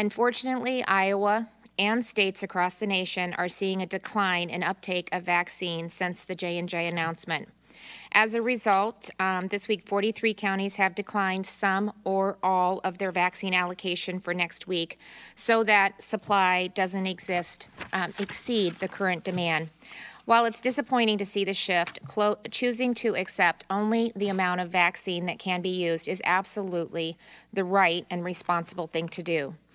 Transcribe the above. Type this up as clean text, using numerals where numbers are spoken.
Unfortunately, Iowa and states across the nation are seeing a decline in uptake of vaccines since the J&J announcement. As a result, this week 43 counties have declined some or all of their vaccine allocation for next week so that supply doesn't exceed the current demand. While it's disappointing to see the shift, choosing to accept only the amount of vaccine that can be used is absolutely the right and responsible thing to do.